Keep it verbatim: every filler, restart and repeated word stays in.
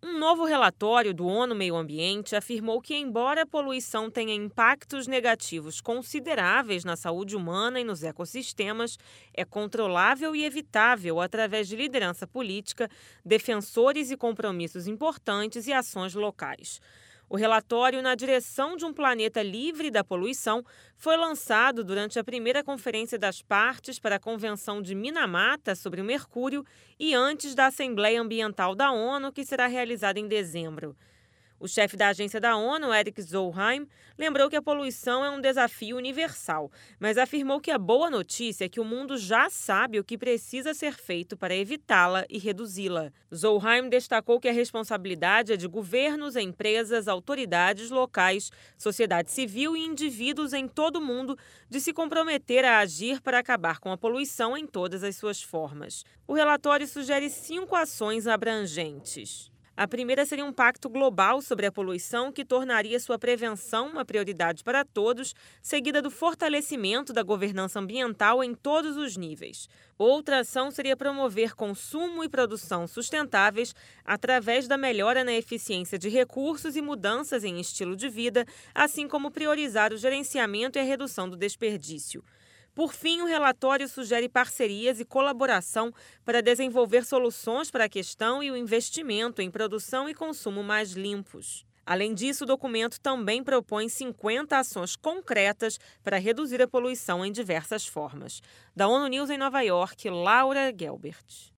Um novo relatório do ONU Meio Ambiente afirmou que, embora a poluição tenha impactos negativos consideráveis na saúde humana e nos ecossistemas, é controlável e evitável através de liderança política, defensores e compromissos importantes e ações locais. O relatório Na Direção de um Planeta Livre da Poluição foi lançado durante a primeira Conferência das Partes para a Convenção de Minamata sobre o Mercúrio e antes da Assembleia Ambiental da ONU, que será realizada em dezembro. O chefe da agência da ONU, Erik Solheim, lembrou que a poluição é um desafio universal, mas afirmou que a boa notícia é que o mundo já sabe o que precisa ser feito para evitá-la e reduzi-la. Solheim destacou que a responsabilidade é de governos, empresas, autoridades locais, sociedade civil e indivíduos em todo o mundo de se comprometer a agir para acabar com a poluição em todas as suas formas. O relatório sugere cinco ações abrangentes. A primeira seria um pacto global sobre a poluição que tornaria sua prevenção uma prioridade para todos, seguida do fortalecimento da governança ambiental em todos os níveis. Outra ação seria promover consumo e produção sustentáveis através da melhora na eficiência de recursos e mudanças em estilo de vida, assim como priorizar o gerenciamento e a redução do desperdício. Por fim, o relatório sugere parcerias e colaboração para desenvolver soluções para a questão e o investimento em produção e consumo mais limpos. Além disso, o documento também propõe cinquenta ações concretas para reduzir a poluição em diversas formas. Da ONU News em Nova York, Laura Gelbert.